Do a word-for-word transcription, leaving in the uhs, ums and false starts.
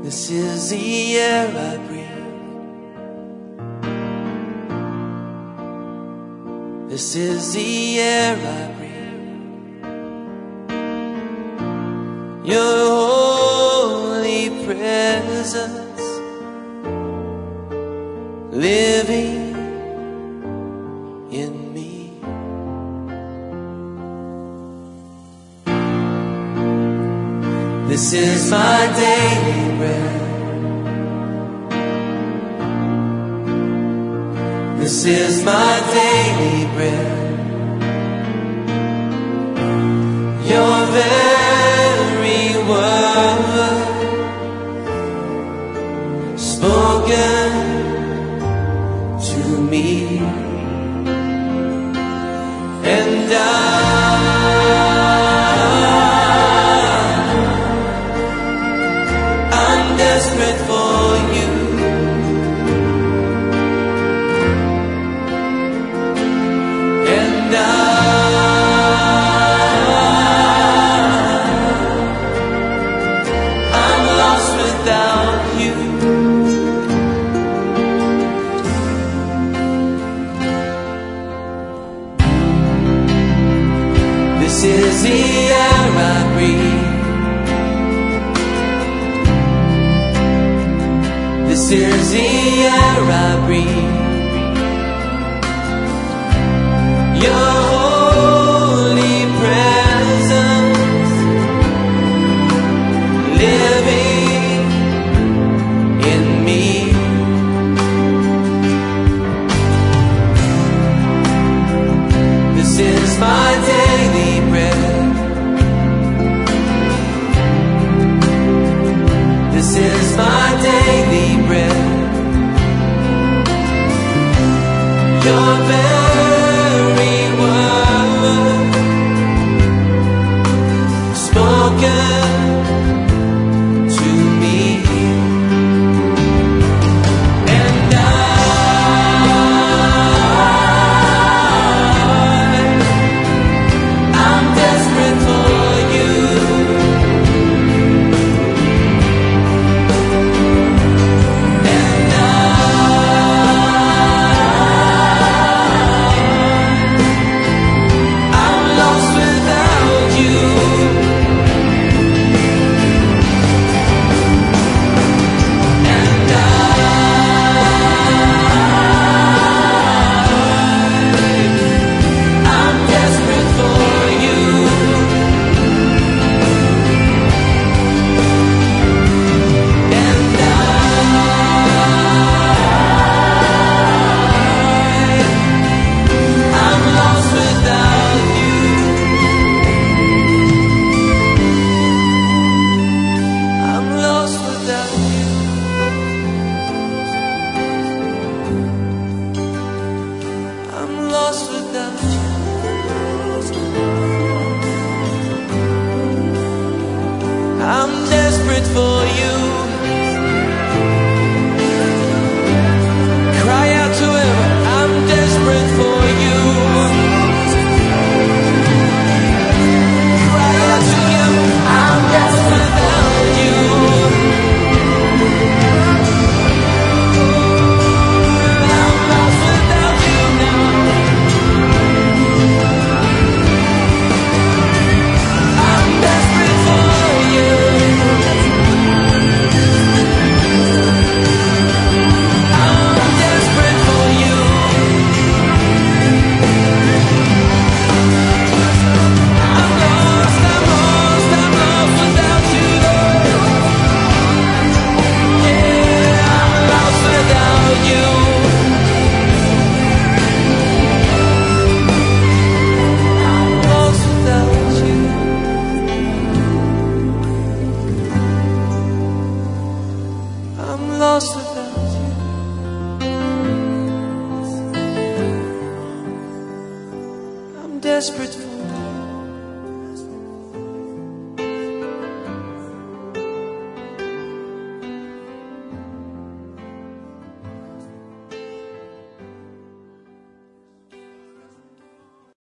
This is the air I breathe. This is the air I breathe. Your holy presence living in me. This is my daily bread. This is my daily bread. Your very word spoken to me, and I desperate for you. And I, I'm lost without you. This is the air I breathe. This is the air I breathe. Your holy presence living in me. This is my daily bread. This is my daily bread. Your very word spoken to me, and I, I'm desperate for you. I'm desperate for you. Cry out to him, I'm desperate for you. Cry out to him, I'm desperate without you. I'm lost without you now. I'm desperate for you. Lost without you. I'm desperate for